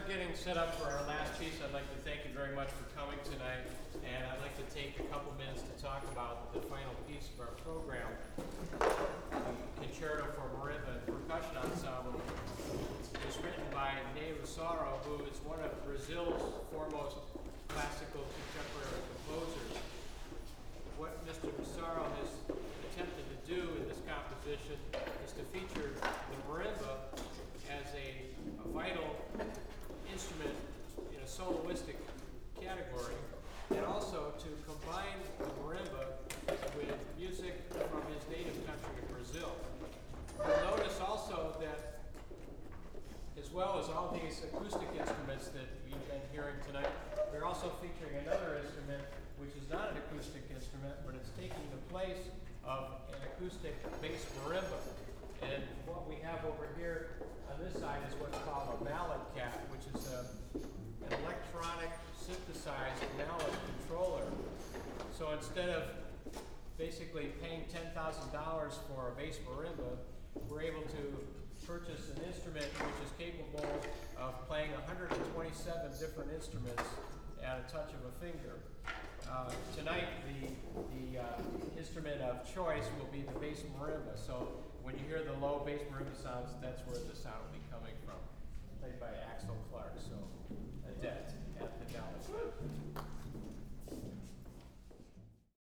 we're getting set up for our last piece, I'd like to thank you very much for coming tonight, and I'd like to take a couple minutes to talk about the final piece of our program, the Concerto for Marimba and Percussion Ensemble. It's written by Ney Rossaro, who is one of Brazil's foremost classical contemporary composers. What Mr. Rossaro has attempted to do in this composition is to feature the marimba as a vital instrument in a soloistic category, and also to combine the marimba with music from his native country of Brazil. You'll notice also that, as well as all these acoustic instruments that we've been hearing tonight, we're also featuring another instrument which is not an acoustic instrument, but it's taking the place of an acoustic bass marimba. And what we have over here on this side is what's called a mallet cat, which is an electronic synthesized mallet controller. So instead of basically paying $10,000 for a bass marimba, we're able to purchase an instrument which is capable of playing 127 different instruments at a touch of a finger. Tonight, the instrument of choice will be the bass marimba. So when you hear the low bass marimba sounds, that's where the sound will be coming from. Played by Axel Clark, so adept at the mallet.